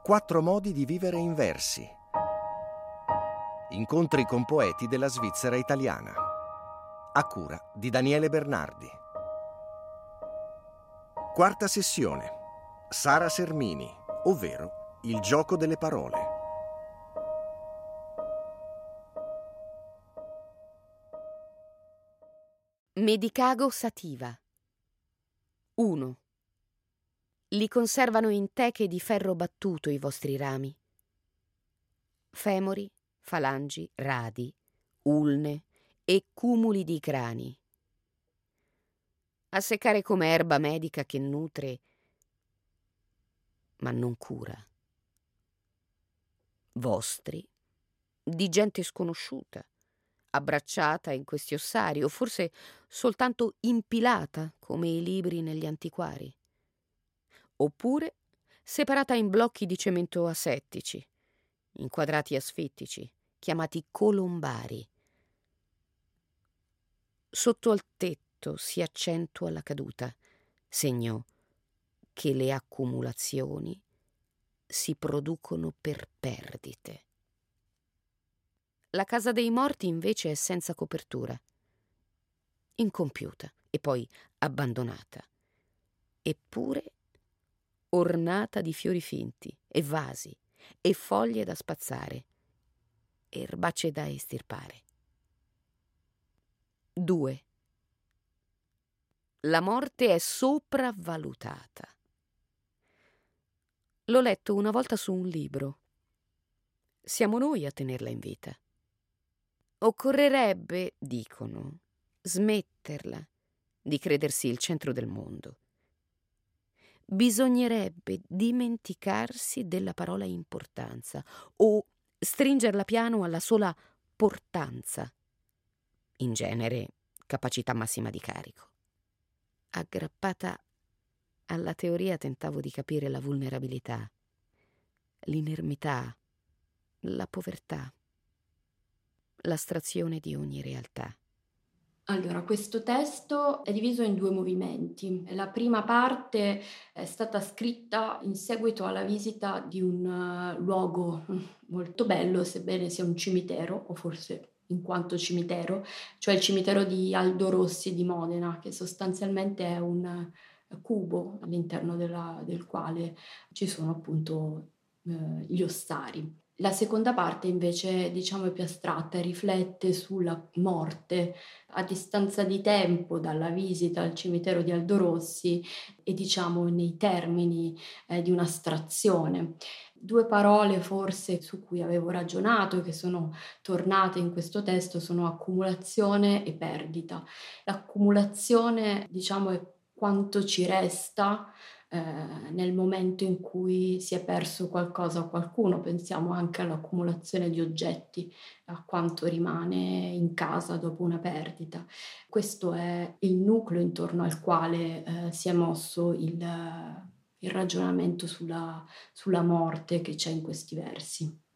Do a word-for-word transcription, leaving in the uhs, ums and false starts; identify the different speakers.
Speaker 1: Quattro modi di vivere in versi. Incontri con poeti della Svizzera italiana. A cura di Daniele Bernardi. Quarta sessione. Sara Sermini, ovvero il gioco delle parole.
Speaker 2: Medicago sativa. uno. Li conservano in teche di ferro battuto i vostri rami. Femori, falangi, radi, ulne e cumuli di crani. A seccare come erba medica che nutre, ma non cura. Vostri, di gente sconosciuta, abbracciata in questi ossari, o forse soltanto impilata come i libri negli antiquari. Oppure separata in blocchi di cemento asettici, in quadrati asfittici, chiamati colombari. Sotto al tetto si accentua la caduta, segno che le accumulazioni si producono per perdite. La casa dei morti invece è senza copertura, incompiuta e poi abbandonata, eppure ornata di fiori finti e vasi e foglie da spazzare, erbacce da estirpare. due. La morte è sopravvalutata. L'ho letto una volta su un libro. Siamo noi a tenerla in vita. Occorrerebbe, dicono, smetterla di credersi il centro del mondo. Bisognerebbe dimenticarsi della parola importanza o stringerla piano alla sola portanza, in genere capacità massima di carico. Aggrappata alla teoria tentavo di capire la vulnerabilità, l'inermità, la povertà, l'astrazione di ogni realtà.
Speaker 3: Allora, questo testo è diviso in due movimenti. La prima parte è stata scritta in seguito alla visita di un uh, luogo molto bello, sebbene sia un cimitero, o forse in quanto cimitero, cioè il cimitero di Aldo Rossi di Modena, che sostanzialmente è un uh, cubo all'interno della, del quale ci sono appunto uh, gli ossari. La seconda parte invece, diciamo, è più astratta e riflette sulla morte a distanza di tempo dalla visita al cimitero di Aldo Rossi e diciamo nei termini eh, di un'astrazione. Due parole forse su cui avevo ragionato e che sono tornate in questo testo sono accumulazione e perdita. L'accumulazione, diciamo, è quanto ci resta Eh, nel momento in cui si è perso qualcosa o qualcuno. Pensiamo anche all'accumulazione di oggetti, a quanto rimane in casa dopo una perdita. Questo è il nucleo intorno al quale eh, si è mosso il, il ragionamento sulla, sulla morte che c'è in questi versi.